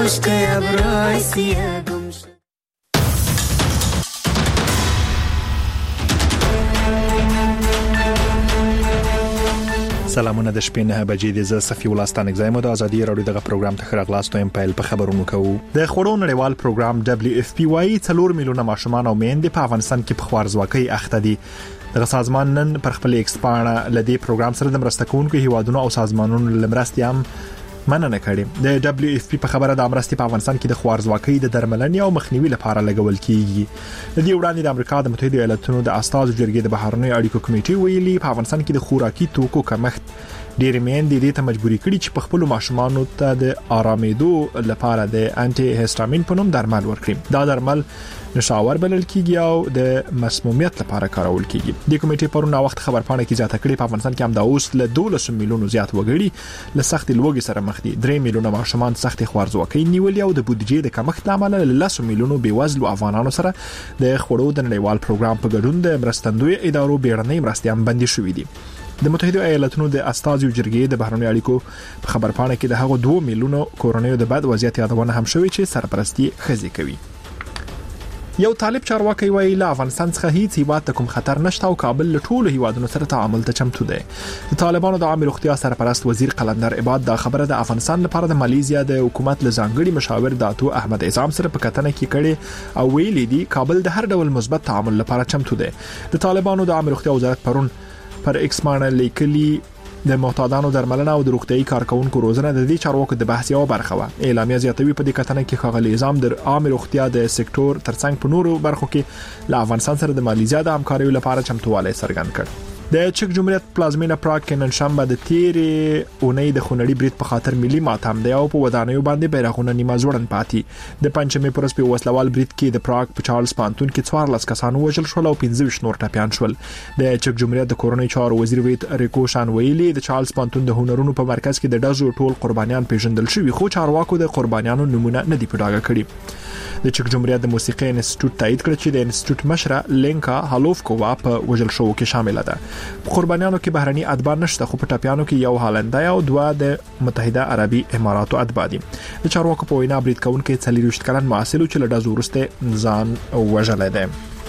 مشکل ابروی سیه گم شد. سلامونه د شپې 9 بجې د صفي ولستانک زایم د ازادي رادیو دغه پروګرام ته خراغلاستو ام پایل په خبرونو کوو. د خړو نړیوال پروګرام WFP 4 میلیونه ماشومان او میندې په افغانستان کې په خوارزواکۍ اخته دي. دغه سازمان نن پر خپل ایکسپانه لدی پروګرام سره د مرسته کوونکو هیوادونو او سازمانونو لمرستي هم مننه کړې. د WFP په خبره د امرستي په افغانستان کې د خوارزواکۍ د درملنې او مخنیوي لپاره لګول کیږي. د دې وړاندې د امریکا د متحده ایالاتونو د استازو جرګې د بهرنیو اړیکو کمیټې ویلي په افغانستان کې د خوراکي توکو کمښت ډېر میندې دې ته مجبوري کړي چې په خپل ماشومانو ته د آرامېدو لپاره د انټي هیستامین په نوم درمل ورکړي. دا درمل نشاور بلل کیږي او د مسمومیت لپاره کارول کیږي. د کمیټې پرونه وخت خبرپاڼه کې ځاته کړي په افغانستان کې هم د اوس له 12 میلیونو زیات وګړي له سخت لوګي سره مخ دي. 3 میلیونه ماشومان سخت خوارزواکۍ نیولې او د بودیجې د کمښت لامل له 10 میلیونو بیوزلو افغانانو سره د خړو د نړیوال پروګرام په ګډون د مرستندوی ادارو بیړنۍ مرستې هم بندي شوې دي. د متحده ایالاتونو د استازو جرګې د بهرنیو اړیکو په خبرپاڼه کې د هغو 2 میلیونو کورنیو د بد وضعیت یادونه هم شوې چې سرپرستی خزي کوي. یو طالب چارواکي وایي له افغانستان څخه هیڅ هیواد ته کوم خطر نشته او کابل له ټولو هیوادونو سره تعامل ته چمتو دی. د طالبانو د عامه روغتیا سرپرست وزیر قلندر عباد دا خبره د افغانستان لپاره د مالیزیا د حکومت له ځانګړي مشاور داتو احمد اعظم سره په کتنه کې کړي او ویلي دي کابل د هر ډول مثبت تعامل لپاره چمتو دی. د طالبانو د عامه روغتیا وزارت پرون پر ایکس باندې لیکلي د معتادانو درملنه او د روغتيایي کارکونکو روزنه د دې چارواکو د بحث یو برخه و. اعلامیه زیاتوي په دې کتنه کې ښاغلي نظام د عامه روغتیا د سکتور ترڅنګ په نورو برخو کې له افغانستان سره د مالیزیا د همکارۍ لپاره چمتووالی څرګند کړ. د چک جمهوریت پلازمینه پراګ کې نن شنبه د تیرې اونۍ د خونړي برید په خاطر ملي ماتم دی او په ودانیو باندې بیرغونه نیمه ځوړند پاتې. د پنځمې پرس په وسلوال برید کې د پراګ په چارلز پانتون کې 14 کسان وژل شول او 15 نور ټپيان شول. د چک جمهوریت د کورونی چارو وزیر ویت ریکوشان ویلي د چارلز پانتون د هنرونو په مرکز کې د ډزو ټول قربانیان پیژندل شوي خو چارواکو د قربانیانو نمونه نه دی پټاګه کړی. د چک جمهوریت د موسیقي انسټیټیوټ تایید کړ چې د انسټیټیوټ مشره لینکا هالوفکووا په وژل شو کې شامل ده. قربانیانو کې بهرني اتباع نشته خو په ټپيانو کې یو هالندای او 2 د متحده عربي اماراتو اتباع دي. د چارواکو په وینا برید کوونکي 40 کلن معسل چې له ډزو وروسته ځان وژل دي.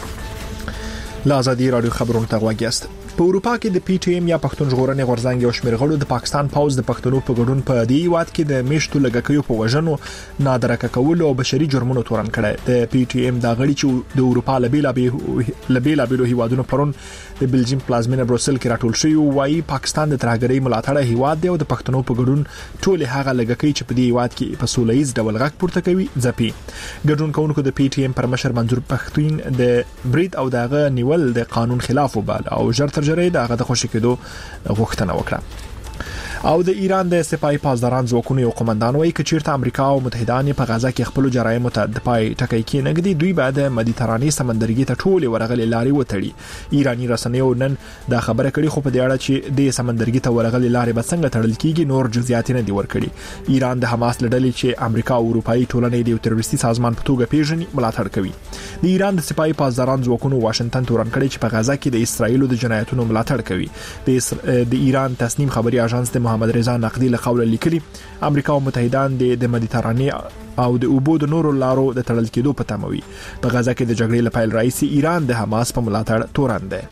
لا ازادي رادیو خبرونه ته غواګیاست. په اروپا کې د پی ټی ایم یا پښتون ژغورنې غورځنګ یو شمېر غړو د پاکستان پوز د پښتنو په ګډون په دې واد کې د میشتو لګکیو په وژنو نادرکه کولو او بشري جرمونو تورن کړي. د پی ټی ایم د غړي چې د اروپا لبیلا بیلو هیوادونو پرون د بلجیم پلازمینه بروسل کې راټول شوی وایي پاکستان د ترهګرۍ ملاتړ هیواد دی او د پښتنو په ګډون ټول هغه لګکې چې په دې واد کې په سولهیز ډول غږ پورته کوي ځپي. ګډون کوونکو د پی ټی ایم پر مشر منظور پښتون د برید او دغه نیول د قانون خلاف وبال او ژر جری دغه د خوشی کېدو غوښتنه وکړه. او د ایران د سپای پاسداران ځواکونو یو قومندان وایي چې چیرته امریکا او متحدان په غزا کې خپل جرایم ته د پای ټکی کې نګدي دوی بعد مدیترانې سمندرګي ته ټول ورغلي لارې وتړي. ایرانی رسنیو نن دا خبره کړې خو په دې اړه چې د سمندرګي ته ورغلي لارې به څنګه تړل کیږي نور جزئیات نه دی ورکړي. ایران د حماس لړلې چې امریکا او اروپאי ټولنې د تروریستي سازمان په توګه پیژني ملاتړ کوي. د ایران د سپای پاسداران ځواکونو واشنگټن تورن کړي چې په غزا کې د اسرایل د جنایتونو ملاتړ کوي. د ایران تصنیم خبري اژانس د محمد رضا نقدي له قوله لیکلي امریکا او متحدان د مدیترانې او د اوبو د نورو لارو د تړل کېدو په تموي. په غزا کې د جګړې لپاره رئیس ایران د حماس په ملاتړ تورن دی.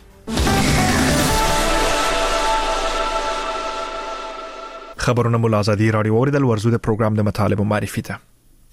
خبرونه مول ازادي رادیو اوریدل ورزو د پروګرام د مطالبه معرفي ته.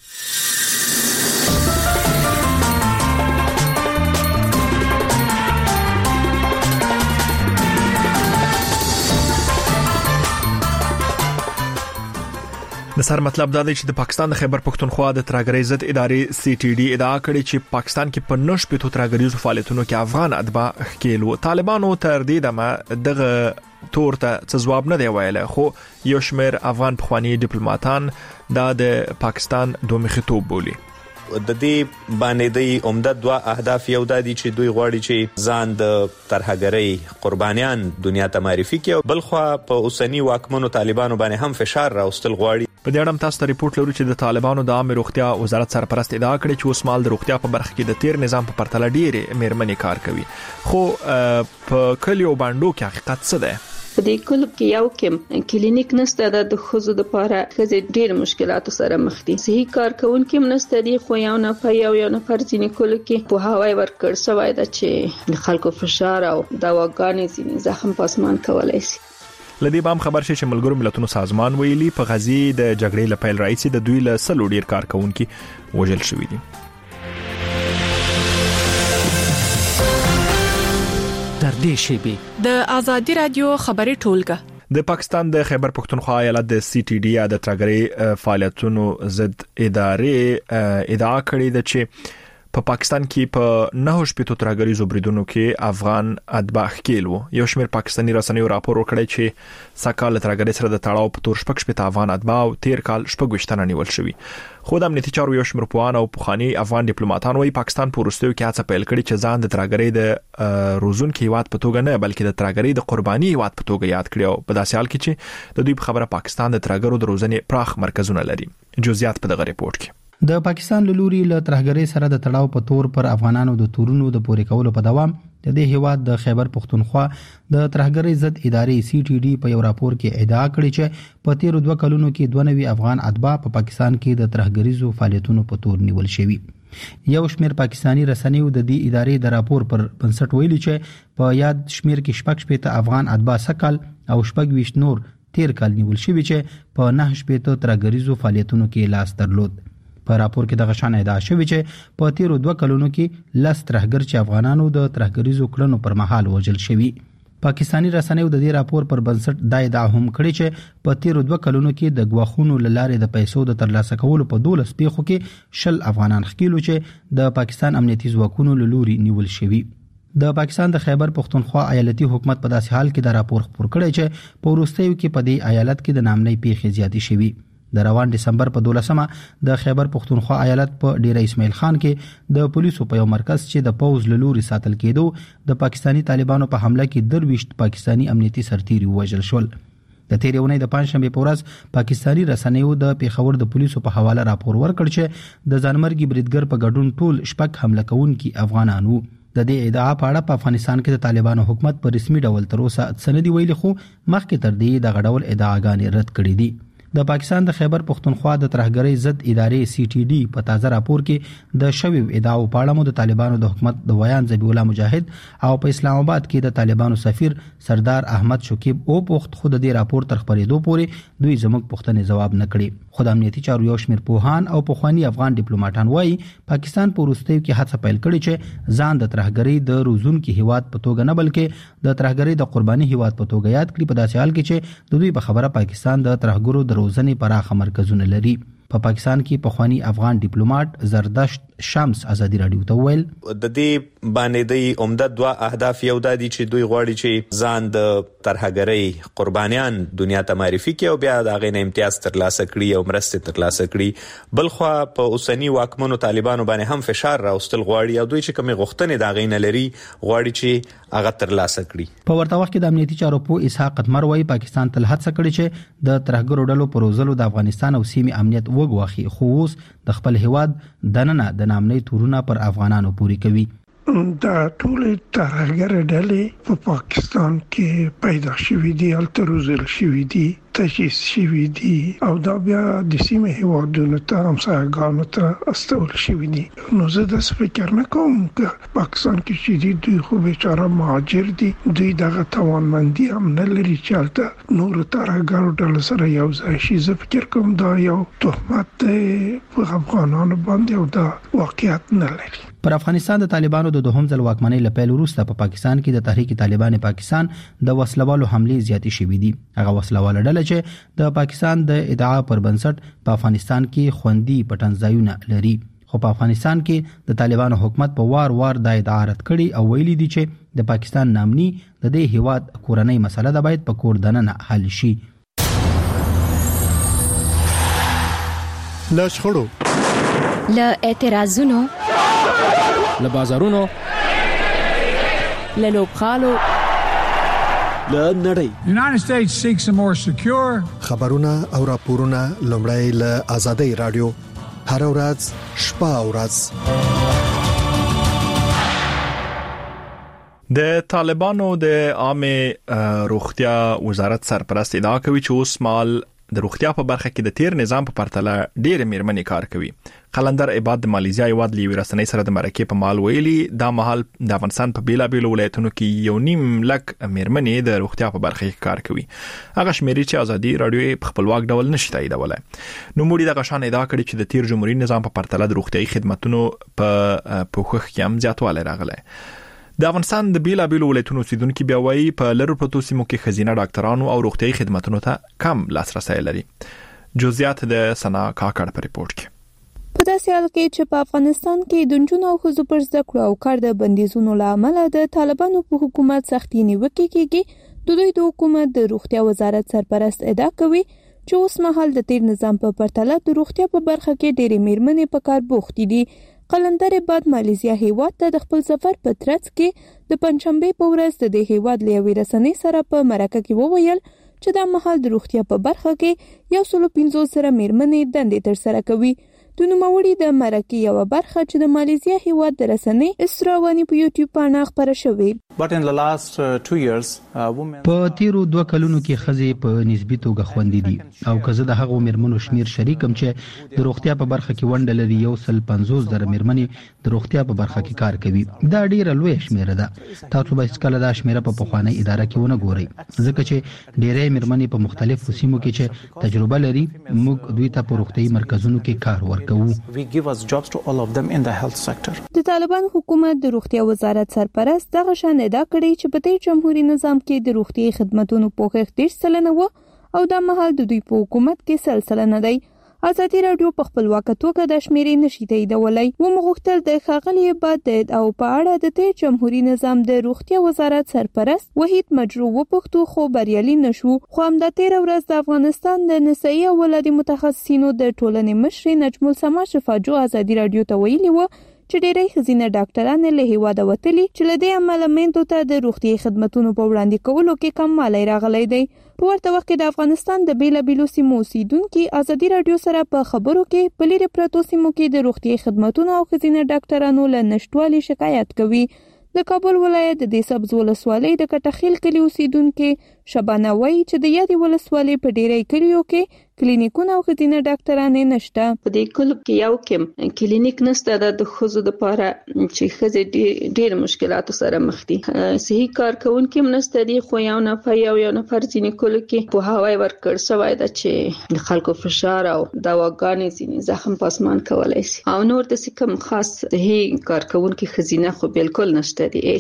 د سر مطلب دا دی چې د پاکستان د خیبر پختونخوا د ترهګرۍ ضد ادارې سی ټي ډي ادعا کړې چې پاکستان کې په نش په ترهګریزو فعالیتونو کې افغان اتباع ښکیلو. طالبانو تر دې دمه دغه تور ته ځواب نه دی ویل خو یو شمېر افغان پخوانی ډیپلوماټان دا د پاکستان دوه مخیتوب بولي. د دې باندې د عمده دوه اهداف یو د دي چې دوی غواړي چې ځان د ترهګرۍ قربانیان دنیا ته معرفي کړي بل خو په اوسنی واکمنو طالبانو باندې هم فشار راوستل غواړي. په دې اړه تاسو ته ریپورت لرو چې د طالبانو د عامه روغتیا وزارت سرپرست ادعا کړې چې اوسمهال د روغتیا په برخه کې د تیر نظام په پرتله ډېرې مېرمنې کار کوي خو په کلیو باندې کې حقیقت څه ده؟ په دې کلب کې یو کم کلینیک نشته د ښځو لپاره. ښځې ډېر مشکلاتو سره مخ دي. صحیح کارکونکي هم نشته دي، خو یو نفر ځینې کلو کې پوهاوی ورکړ شوی ده چې د خلکو فشار او دواګانې ځینې زخم پاسمان کولای شي. لدی بام خبر شي چې ملګرو ملتونو سازمان ویلي په غزي د جګړې لپاره رئیس د دوی له سلو ډیر کارکونکي وژل شوی دي. در دې شیبه د ازادي رادیو خبري ټولګه د پاکستان د خیبر پختونخوا ایالت د سی ټي ډي د ترګري فعالیتونو ضد ادارې ادعا کړې ده چې په پاکستان کې په 9 شپږ ترګري زوبریدونو کې افغان اتباع ښکیل وو. یو شمېر پاکستاني رسنیو راپور ورکړی چې ساکال ترګري سره د تړاو په تور شپږ افغان اتباع تیر کال شپږ وشتنه نیول شوی. خو د امنیتي چارو یو شمېر پوهان او پخوانی افغان ډیپلوماټان وايي پاکستان په وروستیو کې هڅه پیل کړې چې ځان د ترګري د روزون کې هیواد په توګه نه بلکې د ترګري د قرباني هیواد په توګه یاد کړي. او په داسې حال کې چې د دوی په خبره پاکستان د ترګرو د روزنې پراخ مرکزونه لري. جزئیات په دغه ریپورت کې. د پاکستان لوري له ترهګرۍ سره د تړاو په تور پر افغانانو د تورونو د پورې کولو په دوام د دې هیواد د خیبر پختونخوا د ترهګرۍ ضد ادارې سی ټي ډي په یو راپور کې ادعا کړې چې په تیر 2 کلونو کې 92 افغان اتباع په پاکستان کې د ترهګریزو فعالیتونو په تور نیول شوي. یو شمېر پاکستانی رسنیو د دې ادارې د راپور پر بنسټ ویلي چې په یاد شمېر کې شپږ افغان اتباع سکل او شپږ نور تیر کال نیول شوي چې په 9 ترهګریزو فعالیتونو کې لاس درلود. په راپور کې دغه شان ادعا شوی چې په تیر 2 کلونو کې لس ترهګر چې افغانانو د ترهګریزو کړنو پر مهال وژل شوی. پاکستانی رسنیو د دې راپور پر بنسټ دا ادعا هم کړې چې په تیر 2 کلونو کې د غواخونو لاره د پیسو د ترلاسه کولو په 12 پیښو کې 10 افغانان ښکیلو چې د پاکستان امنیتي ځواکونو لوري نیول شوی. د پاکستان د خیبر پختونخوا ایالتي حکومت په داسې حال کې د راپور خبر کړی چې په وروستیو کې په دې ایالت کې د نامنۍ پیښې زیاتې شوي. د روان دسمبر په 12مه د خیبر پختونخوا ایالت په ډیره اسماعیل خان کې د پولیسو په یو مرکز چې د پوز لوري ساتل کېدو د پاکستانی طالبانو په حمله کې 23 پاکستانی امنیتي سرتیري وژل شول. د تیرونې د پنځشنبه په ورځ پاکستانی رسنیو د پیښور د پولیسو په حواله راپور ورکړ چې د ځانمرګي بریدګر په ګډون ټول شپږ حمله کوونکي افغانانو. د دې ادعا په اړه په افغانستان کې د طالبانو حکومت په رسمي ډول تر اوسه سندې ویلي خو مخکې تر دې د غډول ادعاګانې رد کړې دي. د پاکستان د خیبر پختونخوا د ترهګرۍ ضد ادارې سی ټي ډي په تازه راپور کې د شویو ادعاو په اړه د طالبانو د حکومت د ویان ذبیح الله مجاهد او په اسلام آباد کې د طالبانو سفیر سردار احمد شکیب او پخت خود د راپور تر خبرېدو پورې دوی زموږ پوښتنې جواب نه کړي. خو د امنیتي چارو یو شمېر پوهان او پخوانی افغان ډیپلوماټان وایي پاکستان په وروستیو کې هڅه پیل کړې چې ځان د ترهګرۍ د روزونکي هیواد په توګه نه بلکې د ترهګرۍ د قرباني هیواد په توګه یاد کړي. په داسې حال کې چې د دوی په خبره پاکستان د ترهګرو د روزنې پراخه مرکزونه لري. په پاکستان کې پخوانی افغان ډیپلوماټ زردشت شمس ازادي رادیو ته ویل د دې باندې د عمده 2 اهداف یو د دي چې دوی غواړي چې ځان د ترهګرۍ قربانیان دنیا ته معرفي کړي او بیا د غین امتیاز ترلاسه کړي او مرسته ترلاسه کړي. بلخو په اوسنی واکمنو طالبانو باندې هم فشار راوستل غواړي او دوی چې کومه غوښتنې د غین لري غواړي چې هغه ترلاسه کړي. په ورته وخت کې د امنیتي چارو په اسحاق قتمر وايي پاکستان تل هڅه کړې چې د ترهګرو ډلو پروزلو د افغانستان او سیمې امنیت وګواخي خو اوس د خپل هیواد دننه د نامنۍ تورونه پر افغانانو پوری کوي. دا ټول ترهګر ډلې په پاکستان کې پیدا شوې دي او تروزل شوې دي تشخیص شوې دي او دا بیا د سیمې هیوادونو ته همسایګانو ته استول شوې دي. نو زه د فکر نه کوم چې پاکستان کې چې دوی خو بیچاره مهاجر دي دوی دغه توانمندي هم نه لري چې البته نور ترهګر ډلې سره یو ځای شي. زه فکر کوم دا یو تهمت په افغانانو باندې او دا واقعیت نه لري. پر افغانستان د طالبانو د دوهم ځل واکمنۍ لپاره وروسته په پاکستان کې د تحریک طالبان پاکستان د وسلوالو حملې زیاتې شوې دي. هغه وسلواله ډله چې د پاکستان د ادعا پر بنسټ په افغانستان کې خوندي پټنځایونه لري خو په افغانستان کې د طالبانو حکومت په وار د ادعا رد کړي او ویلي دي چې د پاکستان نامني د دې هیواد کورنۍ مسله د باید په کور دننه حل شي. لا شخړو لا اعتراضونو له بازارونو له لوبخالو له نړۍ United States seeks a more secure خبرونه او راپورونه لومړی له آزادۍ رادیو هر ورځ شپه او ورځ د طالبانو د عامه روغتیا وزارت سرپرست ادعا کوي چې اوس مال د روغتیا په برخه کې د تیر نظام په پرتله ډېر میرمنې کار کوي. قلندر عباد د مالیزیا یواد لیوی رسنۍ سره د مرکې په مال ویلي دا مهال د افغانستان په بیلابیلو ولایتونو کې 1.5 لک میرمنې د روغتیا په برخه کې کار کوي. هغه شمیرې چې ازادي رادیو په خپلواک ډول نشي تاییدولای. نو موږ د غشان ادعا کړې چې د تیر جمهوریت نظام په پرتله د روغتيایي خدماتو په پوښښ کې هم زیاتوالی راغلی. د افغانستان د بیلابیلو ولایتونو اوسیدونکو بیا وایي په لرو پروتو سیمو کې خزینه ډاکټرانو او روغتيایي خدماتو ته کم لاسرسي لري. جزئیات د سنا کاکړ په ریپورت کې. په داسې حال کې چې په افغانستان کې د نجونو او ښځو پر زده کړو او کار د بندیزونو له امله د طالبانو په حکومت سختي نیوکې کېږي، د دوی د حکومت د روغتیا وزارت سرپرست ادعا کوي چې اوس مهال د تیر نظام په پرتله د روغتیا په برخه کې ډېرې میرمنې په کار بوختې دي. قلندر بعد مالیزیا هیواد ته د خپل سفر په ترڅ کې د پنځشنبه په ورځ د هیواد لیوي رسنۍ سره په مرکه کې وویل چې د مهال د روغتیا په برخه کې 150 سره میرمنې دندې تر سره کوي. د نوموړي د مرکه یو برخه چې د مالیزیا هیواد د رسنۍ اسراوانی په یوټیوب باندې خبره شوې. په تیرو 2 کلونو کې خزې په نسبی توګه خوندې دي او کزه د هغو میرمنو شمیر شریکم چې د روغتیا په برخه کې ونډه لري 150 زره میرمنې د روغتیا په برخه کې کار کوي. دا ډیره لوی شمیره ده. تاسو به هیڅکله دا شمیره په پخوانی اداره کې ونه ګورئ ځکه چې ډیره میرمنې په مختلفو سیمو کې چې تجربه لري موږ دوی ته په روغتيایي مرکزونو کې کار ورکوو. د طالبان حکومت د روغتیا وزارت سرپرست دغه شان ادعا کړې چې په دې جمهوریت نظام کې د روغتيایي خدماتو پوښښ 30% و او د مهال د دوی په حکومت کې 30% دی. ازادي رادیو په خپلواک توګه د شمیرې نشي تاییدولای. و مغوښتل د ښاغلي عبادت او په اړه د تیر جمهوریت نظام د روغتیا وزارت سرپرست وحید مجروح وپوښتو خو بریالي نشو. خو هم د تیر ورځ د افغانستان د نسایي او ولادي متخصصینو د ټولنې مشر نجم السما شفاجو ازادي رادیو ته ویلي و چې ډېری خزینه ډاکټران له هیواده وتلي چې له دې عمله میندو ته د روغتيایي خدماتو په وړاندې کولو کې کموالی راغلی دی. په ورته وخت کې د افغانستان د بیلابیلو سیمو اوسیدونکو ازادي رادیو سره په خبرو کې په لری پروتو سیمو کې د روغتيایي خدماتو او خزینه ډاکټرانو له نشټوالي شکایت کوي. د کابل ولایت د سبز ولسوالۍ د کټخیل کلی اوسیدونکو شبانه وایي چې د یادې ولسوالۍ په ډیری کلیو کې کلینیکونه او خزینه ډاکټرانې نشته. په دې کلو کې یو کم کلینیک نشته د ښځو لپاره چې ښځې ډېر مشکلاتو سره مخ دي. صحیح کارکونکو نشته دي خو یو نفر ځینې کلو کې په هواي ورکړ شوی دا چې د خلکو فشار او دواګانې ځینې زخم پاسمان کولای شي او نور د کوم خاص صحیح کارکونکو خزینه خو بالکل نشته دي.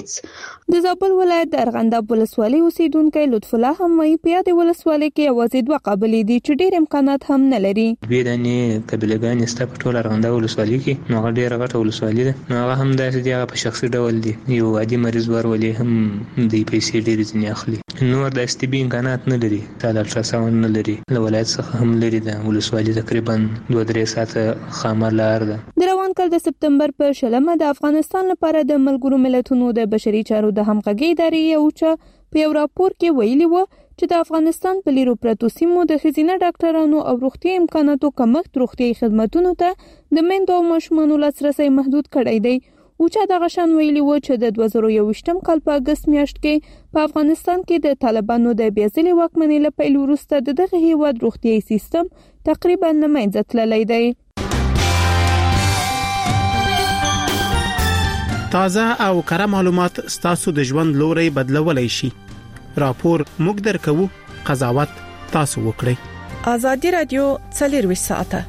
د زابل ولایت د ارغنداب ولسوالۍ اوسیدونکو لطف الله هم وایي په یادې ولسوالۍ کې یوازې 2 قابلې دي چې ډېر امکانات هم نه لري. بیرنې قبیلهګان ستا په ټول ارغنداب ولسوالۍ کې نو هغه ډېره غټه ولسوالۍ ده. نو هغه هم داسې دی هغه په شخصي ډول دی. یو عادي مریض ورولې هم د پیسې ډېرې ځینې اخلي. نور د استبي امکانات نه لري. د الټراساوند نه لري. له ولایت څخه هم لري د ولسوالۍ تقریبا 2-3 ساعته خامه لار ده. د روان کال د سپتمبر په شلمه د افغانستان لپاره د ملګرو ملتونو د بشري چارو د همغږي ادارې یو په یو راپور کې ویلي و چې د افغانستان په لیرو پرتو سیمو د خزینه ډاکټرانو او روغتي امکاناتو کمښت روغتي خدماتو ته د میندو او ماشومانو لاسرسي محدود کړی دی. اوچا د غشن ویلي و چې د 2021 کال په اگست میاشت کې په افغانستان کې د طالبانو د بیازلي واکمنۍ له پیل وروسته دغه هیواد روغتي سیستم تقریبا نه منځ تللی دی. تازه او کره معلومات ستاسو د ژوند لوري بدلولای شي. راپور موږ درکو، قضاوت تاسو وکړئ. ازادي رادیو 24 ساعته.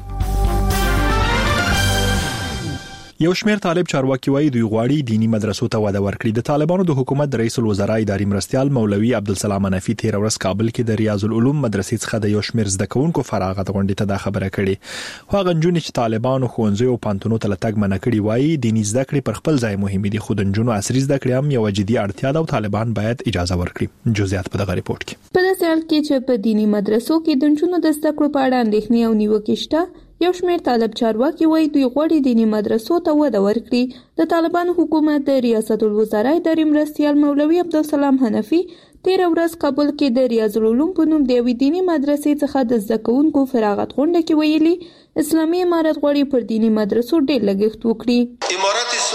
یو شمېر طالب چارواکي وایي دوی غواړي دینی مدرسو ته وده ورکړي. د طالبانو د حکومت د رئیس الوزرا اداري مرستيال مولوي عبدالسلام حنفي تیر ورځ کابل کې د ریاض العلوم مدرسې څخه د یو شمېر زده کوونکو فراغت غونډې ته دا خبره کړې. خو غنجونې چې طالبانو ښوونځي او پانتونو ته لټګ منع کړي وایي دینی زده کړې پر خپل ځای مهمه دي خو د نجونو عصري زده کړې هم یو جدي اړتیا ده او طالبان باید اجازه ورکړي. جزئیات په دغه ریپورت کې. په داسې حال کې چې په دینی مدرسو کې د نجونو د زده کړو په اړه اندېښنې او نیوکې شته، یو شمېر طالب چارواکي وایي دوی غواړي دینی مدرسو ته وده ورکړي. د طالبانو حکومت د ریاست الوزرا اداري مرستيال مولوي عبدالسلام حنفي تیر ورځ کابل کې د ریاض العلوم په نوم د یوې دینی مدرسې څخه د زده کوونکو فراغت غونډه کې ویلي اسلامي امارت غواړي پر دینی مدرسو ډېر لګښت وکړي. امارت اسلامي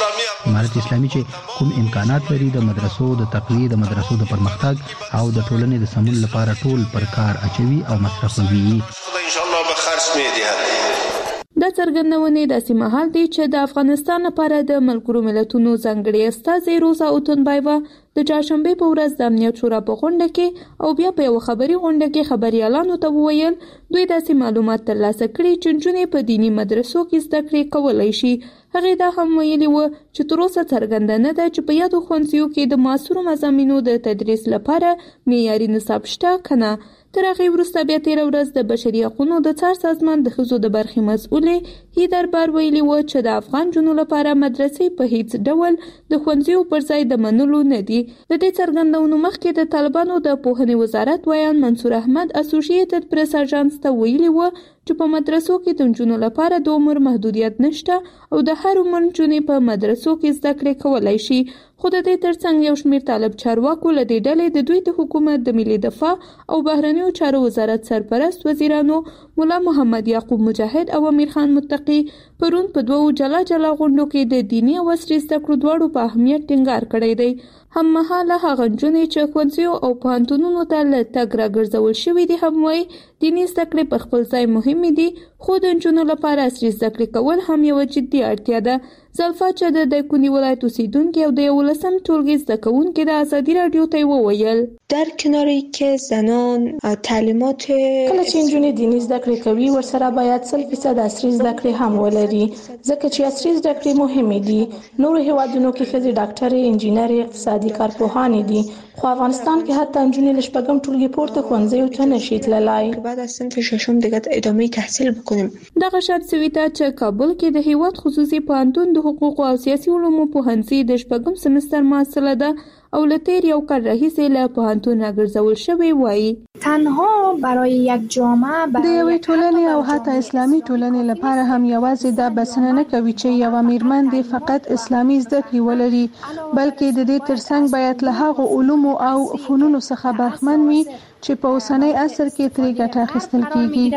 امارت اسلامي چې کوم امکانات لري د مدرسو د تقویه د مدرسو د پرمختګ او د ټولنې د سمون لپاره ټول پر کار اچوي او مصرفوي ان شاء الله به خرج میدي. دا څرګندونه د سیمهال دی چې د افغانستان لپاره د ملګرو ملتونو ځانګړي استازي روزا اوتونبایوا د چهارشنبه په ورځ د امنیت شورا په غونډه کې او بیا په یو خبري غونډه کې خبريالانو ته وویل دوی داسې معلومات ترلاسه کړي چې نجونې په دینی مدرسو کې زده کړې کولای شي. هغه دا هم ویلي و چې تر اوسه څرګنده نه ده چې په یادو ښوونځیو کې د معاصرو مضامینو د تدریس لپاره معیاري نصاب شته کنه. تر هغه وروسته بیا تیر ورځ د بشري حقوقو د څار سازمان د ښځو د برخې مسؤلې هیدر بار ویلي و چې د افغان جنو لپاره مدرسې په هیڅ ډول د ښوونځیو پر ځای د منلو نه دي. د دې څرګندونو مخکې د طالبانو د پوهنې وزارت ویان منصور احمد اسوسییټډ پریس اژانس ته ویلي و چې په مدرسو کې د نجونو لپاره د عمر محدودیت نشته او د هر عمر نجونې په مدرسو کې زده کړې کولای شي. خو د دې ترڅنګ یو شمېر طالب چارواکو له دې ډلې د دوی د حکومت د ملي دفاع او بهرنیو چارو وزارت سرپرست وزیرانو مولا محمد یعقوب مجاهد او امیر خان متقی پرون په دوو جلا جلا غونډو کې د دینی او عصري زده کړو دواړو په اهمیت ټینګار کړی دی. هم مهاله هغه نجونې چې ښوونځیو او پوهنتونونو ته له تګ راګرځول شوي دي هم وایي دیني زده کړې په خپل ځای مهمې دي خو د نجونو لپاره عصري زده کړې کول هم یوه جدي اړتیا ده. زلفا چې د دایکنډي ولایت اوسیدونکې او د 11 ټولګي زده کوونکې د ازادي راډیو ته وویل در کنار اینکه زنان تعلیمات کله چې نجونې دیني زده کړې کوي ورسره باید 100% عصري زده کړې هم ولري ځکه چې عصري زده کړې مهمې دي. نورو هیوادونو کې ښځې ډاکټرې انجینرې اقتصادي کارپوهانې دي خو افغانستان کې حتی نجونې له شپږم ټولګي پورته ښوونځیو ته نشي تللی. بعد از صنف ششم دیگه ادامه تحصیل بکنیم. دغه شان سویتا چې کابل کې د هیواد خصوصي پوهنتون د حقوق او سیاسي علومو پوهنځي د شپږم سمستر محصله ده او له تیر یو کال راهیسې له پوهنتون راګرځول شوی وایي تنها برای یک جامعه د یوې ټولنې او حتی اسلامي ټولنې لپاره هم یوازې دا بسنه نه کوي چې یوه میرمن دې فقط اسلامي زده کړې ولري بلکې د دې ترڅنګ باید له هغو علومو او فنونو څخه برخمن وي چې په اوسنی عصر کې ترې ګټه اخیستل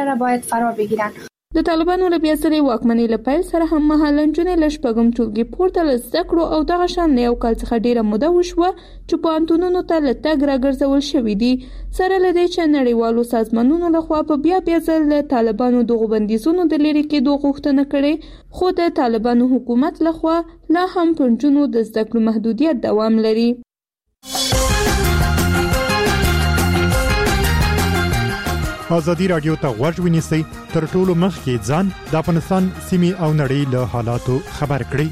کیږي. د طالبانو له بیا ځلې واکمنۍ له پیل سره هم مهاله نجونې له شپږم ټولګي پورته له زده کړو او دغه شان له یو کال څخه ډیره موده وشوه چې پوهنتونونو ته له تګ راګرځول شوي دي. سره له دې چې نړیوالو سازمانونو لخوا په بیا ځل له طالبانو دغو بندیزونو د لرې کېدو غوښتنه کړې خو د طالبانو حکومت لخوا لا هم په نجونو د زده کړو محدودیت دوام لري. ازادي راډیو ته غوږ ونیسئ تر ټولو مخکې ځان د افغانستان سیمې او نړۍ له حالاتو خبر کړئ.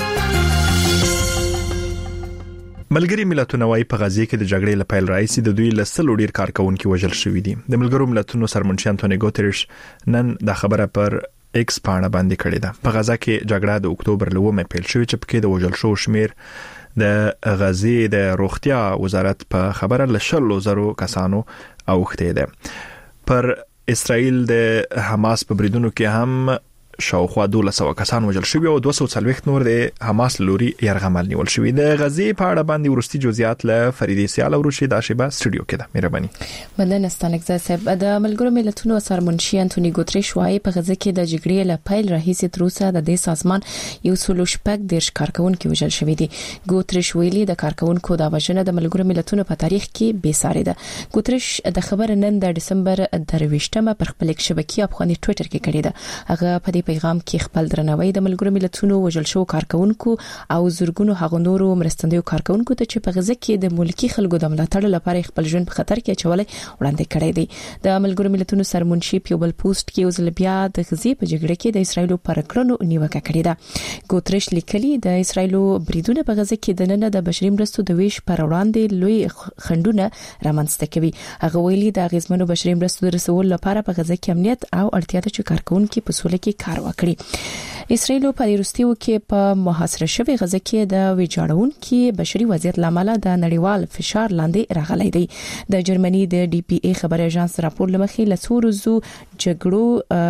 ملګری ملتونه وايي په غزه کې د جګړې له پیل راځي د دوی له سلو ډیر کارکونکو وژل شوې دي. د ملګرو ملتونو سرمنشي انټونی ګوتریش نن د خبره پر ایکس پاڼه باندې کړې ده. په غزه کې جګړه د اکتوبر له 9 پیل شوې چې پکې د وژل شو شمیر د غزې د روغتیا وزارت په خبره له 100,000 کسانو اوخته ده. پر اسرائیل د حماس په بریدونو کې هم شاوخوا 1200 کسان وژل شوي او 240 نور د حماس لوري يرغمل نیول شوي. د غزې په اړه باندې ورستي جزئیات له فریدي سیال او رشید عاشبه استودیو کې ده. مهرباني. مننه ستانګزا صاحب. د ملګرو ملتونو سرمنشي انټونی ګوتریش وايي په غزه کې د جګړې له پیل راهیسې تر اوسه د دې سازمان یو څلو شپږ دیرش کارکونکو وژل شوي دي. ګوتریش ویلي د کارکونکو د وژنې د ملګرو ملتونو په تاریخ کې بې ساري ده. ګوتریش د خبر نن د ډسمبر 23مه پر خپل شبکې افغاني ټوئیټر کې کړی ده. هغه په دې پیغام کې خپل درناوی د ملګرو ملتونو وژل شو کارکونکو او زورګونو هغو نورو مرستندوی کارکونکو ته چې په غزه کې د ملکی خلکو د ملاتړ لپاره خپل ژوند په خطر کې اچولای وړاندې کړی دی. د ملګرو ملتونو سرمنشي په بل پوسټ کې وزل بیا د غزې په جګړه کې د اسرایل پر کړنو نیوکه کړې ده. ګوتریش لیکلي د اسرایل بریدونه په غزه کې د نن د بشري مرستو د ویش پر وړاندې لوی خندونه رامنځته کوي. هغه ویلي د غزمنو بشري مرستو د رسول لپاره په غزه کې امنیت او اړتیا ته چې کارکونکو په سولې کې کار وکړي. اسرائیل په وروستیو کې په محاصره شوی غزه کې د ویجاړونکو بشري وضعیت لامل د نړیوال فشار لاندې راغلی دی. د جرمني د ډي پی ای خبري اژانس راپور لمخې له څو ورځو جګړو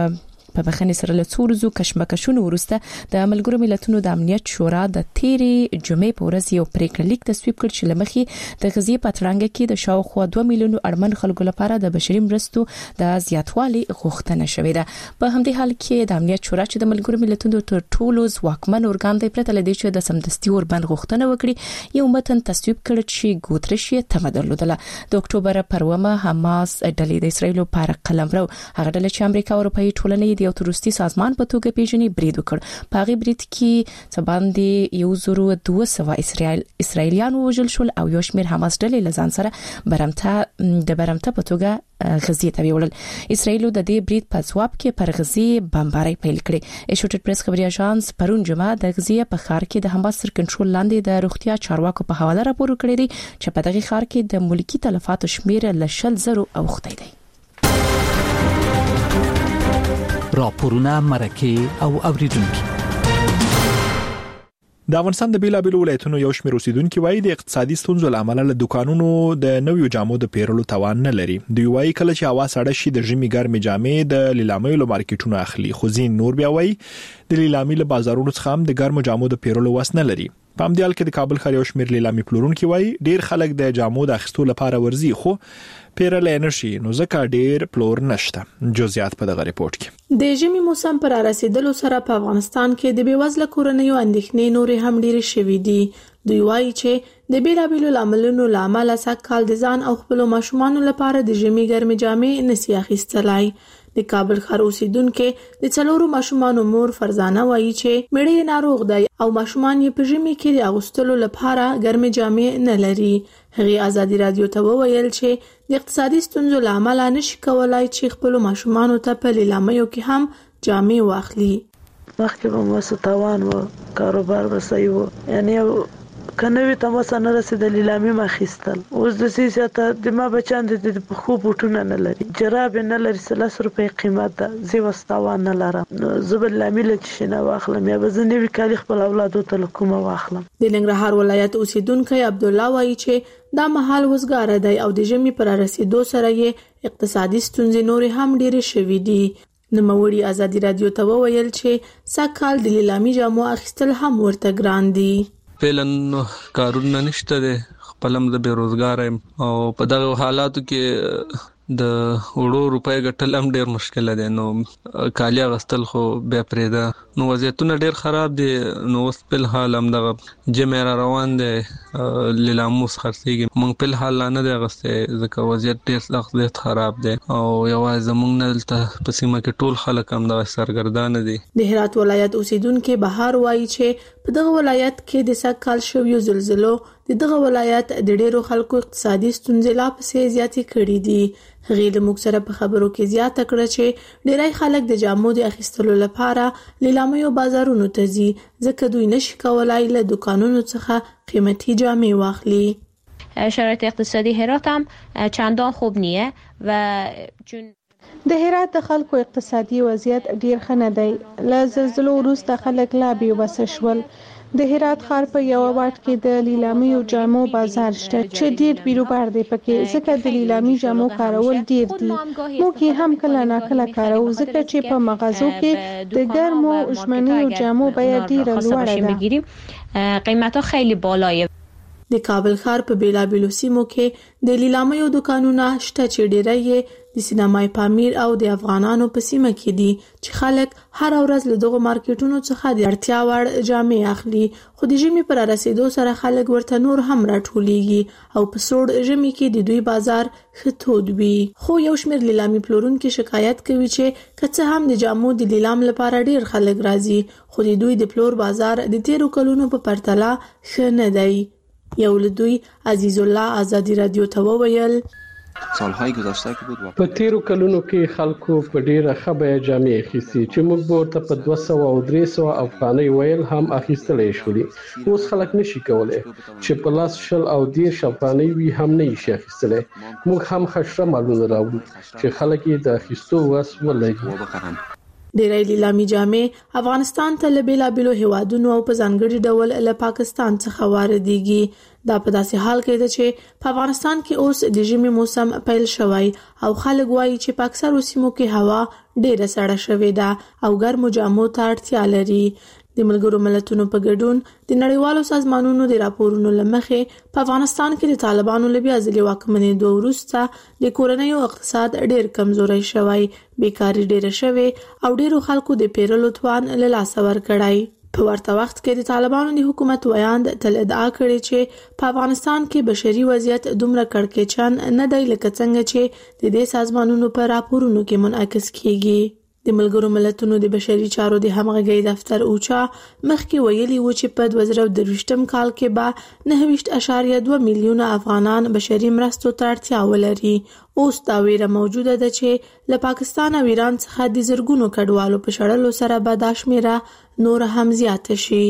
په بخښنې سره له څو ورځو کشمکشونو وروسته د ملګرو ملتونو د امنیت شورا د تیرې جمعې په ورځ یو پریکړه لیک تصویب کړ چې لمخې د غزې په تړانګه کې د شاوخوا 2 میلیون اړمن خلکو لپاره د بشري مرستو د زیاتوالي غوښتنه شوې ده. په همدې حال کې د امنیت شورا چې د ملګرو ملتونو تر ټولو ځواکمن ارګان دی پرته لدې چې د سمدستي وربند غوښتنه وکړي یو متن تصویب کړ چې ګوترش یې تمه درلودله. د اکتوبر پر 1 حماس ډلې د اسرایل پر قلمرو هغه ډله چې امریکا او اروپאי ټولنې د یو تروریستي سازمان په توګه پیژني برید وکړ. په هغه برید کې څه باندې 1200 اسرایلیان وژل شول او یو شمېر حماس ډلې لزان سره برمته په توګه غزې ته ویول. اسرایل د دې برید په ځواب کې پر غزې بمباري پیل کړې. ایشوټډ پریس خبري اژانس پرون جمعه د غزې په ښار کې د حماس تر کنټرول لاندې د روغتیا چارواکو په حواله راپور کړی دی چې په دغه ښار کې د ملکی تلفاتو شمیر ل 100,000 اوختی دی. راپورونه مرکه او اوریدونکو. د افغانستان د بیلابیلو ولایتونو یو شمېر اوسیدونکو وایي د اقتصادي ستونزو لامل له دکانونو د نویو جامو د پیرلو توان نه لري. دوی وایي کله چې هوا سړه شي د ژمي ګرمې جامې د لیلامۍ له مارکیټونو اخلي. خو ځین نور بیا وایي د لیلامۍ له بازارونو څخه هم د ګرمو جامو د پیرلو وس نه لري. په همدې حال کې د کابل ښار یو شمېر لیلامي پلورونکو وایي ډیر خلک د جامو د اخیستو لپاره ورځي خو پیرلې نشي نو ځکه ډیر پلور نشته. جزئیات په دغه ریپورت کې. د ژمي موسم پر رسیدلو سره په افغانستان کې د بیوزله کورنیو اندېښنې نورې هم ډېرې شوې دي. دوی وایي چې د بیلابیلو لاملونو لامل سږکال د ځان او خپل ماشومان لپاره د ژمي ګرمې جامې نسی اخیستلای. د کابل ښار اوسیدونکو د څلورو ماشومان مور فرزانه وایي چې مړی ناروغ دی او ماشومان یې په ژمي کې د اغوستلو لپاره ګرمې جامې نه لري. هغه ازادي رادیو ته وویل چې د اقتصادي ستونزو لامل نشي کولای چې خپل ماشومان ته په لیلامیو کې هم جامې واخلي. مخکې به مو توان و کاروبار وسایو یعنی کنوي تماسه نه رسیدل لیلامي مخېستل. اوس د سیاست د ما بچان د خو بوټونه نه لري جراب نه لري 300 روپۍ قیمت ده زی واستوان نه لرم زبر لامل چې نه واخلم یا بزنی وکالي خپل اولادو ته کومه واخلم. د ننګرهار ولایت اوسیدونکو عبد الله وایي چې دا محل وزګار دی او د ژمي پر رسیدو سره یې اقتصادي ستونزې نور هم ډېرې شوې دي. نوموړي ازادي رادیو ته وویل چې سږکال د لیلامي جامو اخیستل هم ورته ګران دي. فعلاً کارونه نشته دي خپلم د بیروزګار او په دغه حالاتو کې د وړو روپۍ ګټل هم ډیر مشکل دي. نو کالیا غستل خو بیا پرېده نو وضعیتونه ډیر خراب دي. نو اوس په حال هم د جمعه روان دي لیلاموس خرڅيږي مونږ په حال نه دي غسته ځکه وضعیت ډیر سخت خراب دي او یوازې زمونږ نه تل په سیمه کې ټول خلک هم د سرګردان دي. د هرات ولایت اوسیدونکو بهار وایي چې په دغه ولایت کې د سږکال شویو زلزلو د دغه ولایت د ډیرو خلکو اقتصادي ستونزې لا پسې زیاتې کړې دي. هغه د موږ سره په خبرو کې زیاته کړه چې ډیری خلک د جامو د اخیستلو لپاره لیلامي بازارونو ته ځي ځکه دوی نشي کولای له دکانونو څخه قیمتي جامې واخلي. شرایط اقتصادی هرات هم چندان خوب نیه و چون د هرات د خلکو اقتصادي وضعیت ډیر ښه نه دی. له زلزلو وروسته خلک لا بېوسه شول. د هرات ښار په یو واټ کې د لیلامي جامو بازار شته چې ډیر بیروبار دی پکې ځکه د لیلامي جامو کارول ډیر دي. موږ یې هم کله ناکله کارو ځکه چې په مغازو کې د ګرمو ژمنیو جامو بیه ډیره لوړه ده. قیمتها خیلی بالایه. د کابل ښار په بیلابیلو سیمو کې د لیلامي دکانونو شته چې ډیری د سینمای پامیر او د افغانانو په سیمه کې دي چې خلک هر ورځ له دغه مارکیټونو څخه د اړتیا وړ جامې اخلي. خو د ژمي پر رسیدو سره خلک ورته نور هم راټولېږي او په سوړ ژمي کې د دوی بازار ښه وي. خو یو شمېر لیلامي پلورونکو شکایت کوي چې کڅه هم د جامو د لیلام لپاره ډیر خلک راځي خو د دوی د پلور بازار د تیرو کلونو په پرتله ښه نه دی. یو لدوی عزیز الله ازادي رادیو ته وویل سالهای گذشته که بود په تیرو کلونو کې خلکو په ډیره خبره جامې اخیستي چې موږ ورته په 200 او 300 افغانۍ ویل هم اخیستلې شولې. اوس خلک نشي کولای چې په لاس شل او 10 افغانۍ وی هم نه شي اخیستلې. موږ هم خشره مالونه راوړو چې خلک یې د اخیستو وس ولري. ډېری لیلامي جامې افغانستان ته له بیلابېلو هیوادونو او په ځانګړي ډول له پاکستان څخه واردېږي. دا په داسې حال کې ده چې په افغانستان کې اوس د ژمي موسم پیل شوی او خلک وایي چې په اکثرو سیمو کې هوا ډېره سړه شوې ده او ګرمو جامو ته اړتیا لري. د ملګرو ملتونو په ګډون د نړیوالو سازمانونو د راپورونو لمخې په افغانستان کې د طالبانو له بیا ځلې واکمنېدو وروسته د کورنۍ او اقتصاد ډېر کمزوری شوی، بیکاری ډېره شوې او ډېرو خلکو د پیرلو توان له لاسه ورکړی. په ورته وخت کې د طالبانو د حکومت ویاند تل ادعا کړې چې په افغانستان کې بشري وضعیت دومره کړکېچن نه دی لکه څنګه چې د دې سازمانونو په راپورونو کې منعکس کیږي. د ملګرو ملتونو د بشري چارو د همغږۍ دفتر اوچا مخکې ویلي و چې په 2023م کال کې به 9.2 میلیونه افغانان بشري مرستو ته اړتیا ولري. اوس دا ویره موجوده ده چې له پاکستان او ایران څخه د زرګونو کډوالو په شړلو سره به دا شمیره نور هم زیات شي.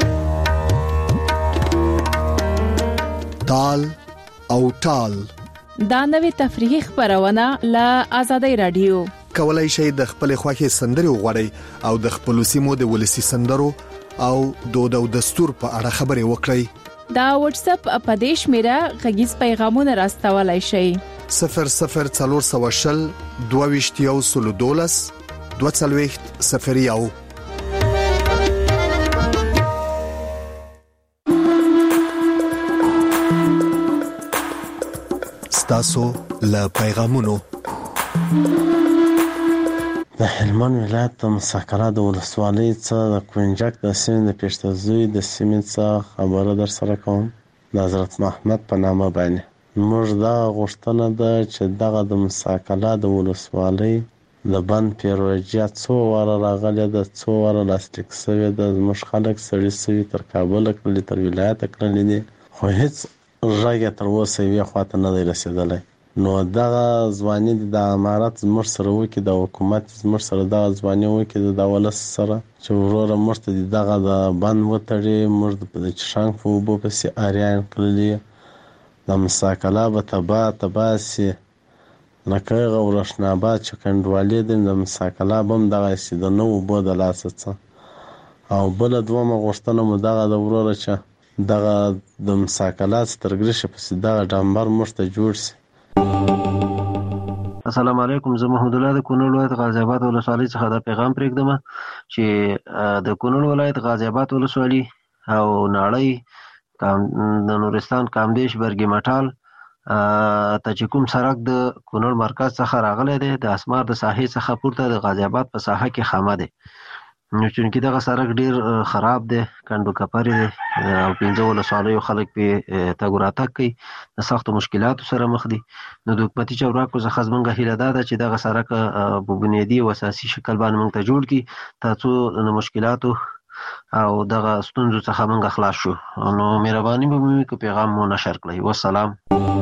تال او ټال دا نوې تفریحي خبرونه له آزادۍ رادیو. کولای شئ د خپل خوښي سندري وغوړئ او د خپل سیمو د ولسی سندرو او دود او دستور په اړه خبرې وکړئ. دا واتس اپ اپدیش میرا غږیز پیغامونه راستولای شئ. 0040 22 22 ستاسو له پیغامونو. د هلمند ولایت د مساکرا د ولسوالۍ څخه د کوینجک د سیمې د پیشتزوی د سیمې څخه خبره در سره کوم. د حضرت محمد په نامه باندې موږ دا غوښتنه ده چې دغه د مساکرا د ولسوالۍ د بند پیروژه څو واره راغلی ده، څو واره لاسلیک شوې ده. زموږ خلک سړي سوي تر کابل کړلي، تر ولایت کړلي دي، خو هیڅ غږ تر اوسه یوې خواته نه دی رسېدلی. نو دغه ځواني د امارت زموږ سره وکړي، د حکومت زموږ سره دغه ځواني وکړي د ولس سره چې وروره موږ ته دغه د بند وتړي. موږ د چشانګ په اوبو پسې اریان کړلي، د مساکلا به تباه سي لکه هغه ورشناباد چې کنډوالې دي، د مساکلا به هم دغسې د نو اوبو د لاسه څه. او بله دومه غوښتنه مو دغه د وروره چې دغه د مساکلا سترګریشه پسې دغه ډامبر موږ ته جوړ سي. السلام علیکم. زه محمد الله د کونړ ولایت غازی آباد ولسوالۍ څخه دا پیغام پرېږدم چې د کونړ ولایت غازی آباد ولسوالۍ او ناړۍ د نورستان کامدیش برګي مټال ته چې کوم سړک د کونړ مرکز څخه راغلی دی، د اسمار د ساحې څخه پورته د غازی آباد په ساحه کې خامه دی. نو چونکې دغه سړک ډیر خراب دی، کندو کپرې دی او 15 ولسوالیو خلک په تګ راتګ کوي، د سختو مشکلاتو سره مخ دي. نو د حکومتي چارواکو څخه زموږ هیله ده چې دغه سړک په بنیادي او اساسي شکل باندې موږ ته جوړ کړي ترڅو د مشکلاتو او دغه ستونزو څخه موږ خلاص شو. نو مهرباني به مو وکړئ پیغام مو نشر کړئ. والسلام.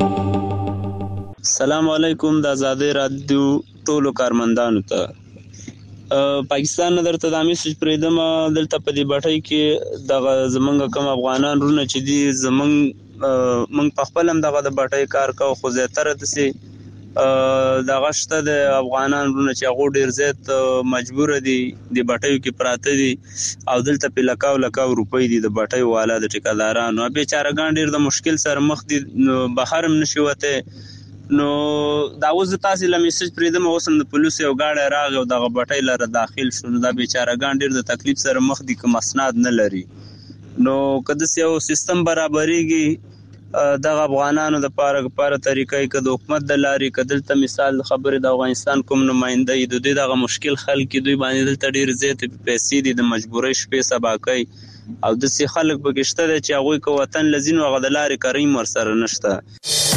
السلام علیکم. د آزادۍ رادیو ټولو کارمندانو ته پاکستان نه درته د میسج پرېدم. دلته په دې بټۍ کې دغه زمونږ کوم افغانان رونه چې دي زمونږ په خپل هم دغه د بټۍ کار کوو، خو زیاتره داسې دغه شته د افغانان رونه چې هغو ډېر زیات مجبوره دي د بټیو کې پراته دي او دلته په لکاو روپۍ دي د بټیو والا د ټیکادارانو. بیچارهګان ډېر د مشکل سره مخ دي، بهر هم نشي وتی. نو دا اوس تاسو له میسج پرېدم، اوس هم د پولیسو یو گاډی راغی او دغه بټۍ لره داخل شو. نو دا بیچارهګان ډېر د تکلیف سره مخ دي که مسناد نه لري. نو که داسې یو سیستم برابرېږي دغه افغانانو دپاره طریقه که د حکومت د لارې که دلته مثال خبرې د افغانستان کوم نماینده یي د دوی دغه مشکل حل کړي، دوی باندې دلته ډېرې زیاتې پیسې دي، د مجبورۍ شپې سبا کوي او داسې خلک پکې شته دی چې هغوی که وطن له ځینو هغه د لارې کریم ورسره نشته.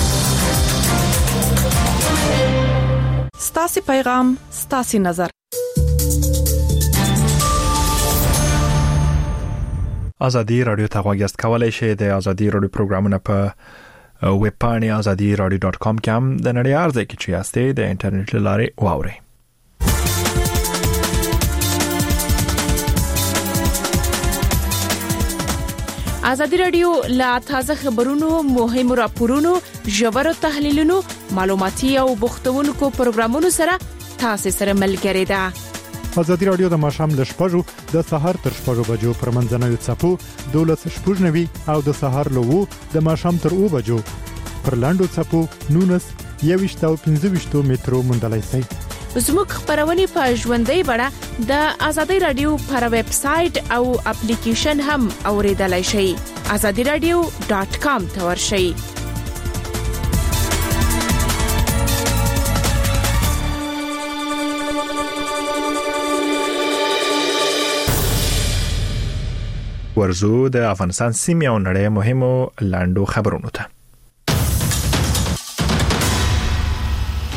ستاسو پیغام ستاسو نظر. ازادي رادیو ته غوږ کولای شئ د ازادي رادیو پروګرامونه په ویب پاڼې azadiradio.com کې هم د نړۍ هر ځای کې چې یاستئ د انټرنیټ له لارې واورئ. ازادي رادیو لا تازه خبرونو، مهمو راپورونو، ژورو تحلیلونو، معلوماتي او بوختونکو پروګرامونو سره تاسو سره ملګری ده. ازادي رادیو د ماشام ل شپږو د سحر تر شپږو بجو پر منځنوي چپو 12:90 او د سحر له 2 د ماشام تر 2 بجو پر لاندو چپو 19:25 مترو مندلای سي. زموږ خبرونه په ژوندۍ بڼه د ازادي رادیو پر ویب سټ او اپلیکیشن هم اوریدلای شئ. azadiradio.com ته ورشئ. ورزو د افغانستان سیمې او نړۍ مهمو لاندو خبرونو ته.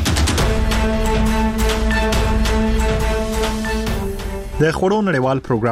د خبرونو نړیوال پروګرام